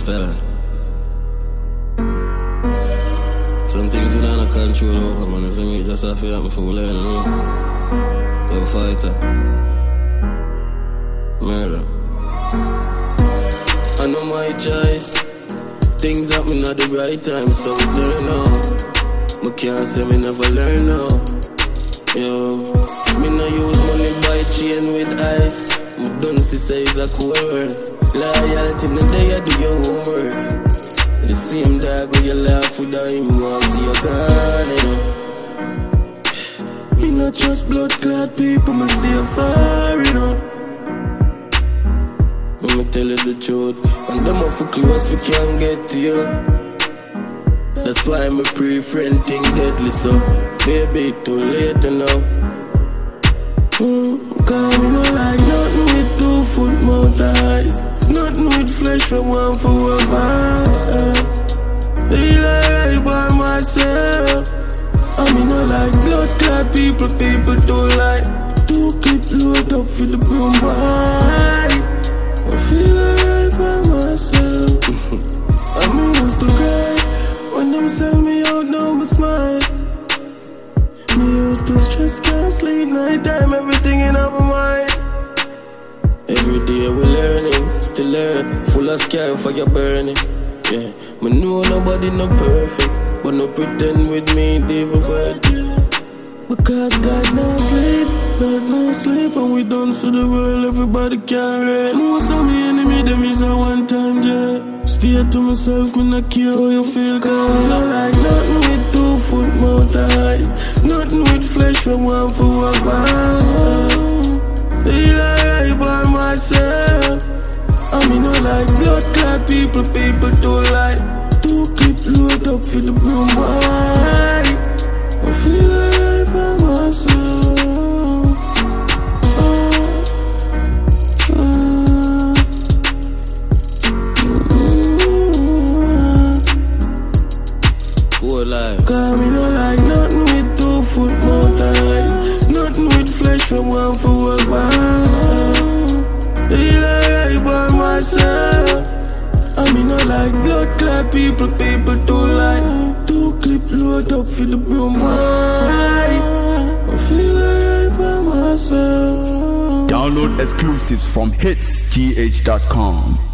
understand? Some things we don't have control over, man. So me just have to help me for learning, you know? Go fighter. Murder. I know my choice. Things happen at the right time, so turn up. Me can't say me never learn now. Yo, me no use money buy chain with ice. Me don't see size a cool word. Loyalty no day I do your homework. The same dog when you laugh with him, want see your gun, you know. Me not trust blood clot people, me stay far, you know. Let me tell you the truth, and them off for close we can't get to you. That's why me pre-friend thing deadly, so baby too late now. Cause me no like nothing with 2 foot mouth eyes. Nothing with flesh from one for one man. Feel alright by myself. I mean no like blood clot people don't like. 2 clip load up for the broom boy. I feel alright by myself. I mean used to cry when them sell me out, now me smile. Me used to stress, can't sleep, night time, everything in my mind. Every day we learning, still learn, full of scare for your burning. Yeah, me know nobody no perfect, but no pretend with me, devil word. Because God no sleep, and we done to the world, everybody can't read. Most of me enemy, them is a one time, yeah. Stay to myself, me not care how you feel, cause I don't like nothing with 2 foot mouth eyes. Nothing with flesh from one for one man. Feel alright by myself. I mean no like blood clot people don't like. 2 clip load up for the broom boy. I feel alright by myself. Cause me no like nothing with 2 foot mouth eyes. Nothing with flesh from one for one man. Feel alright by myself. I mean no like blood clot people don't like. 2 clip load up for the broom boy. I feel alright by myself. Download exclusives from hitsgh.com.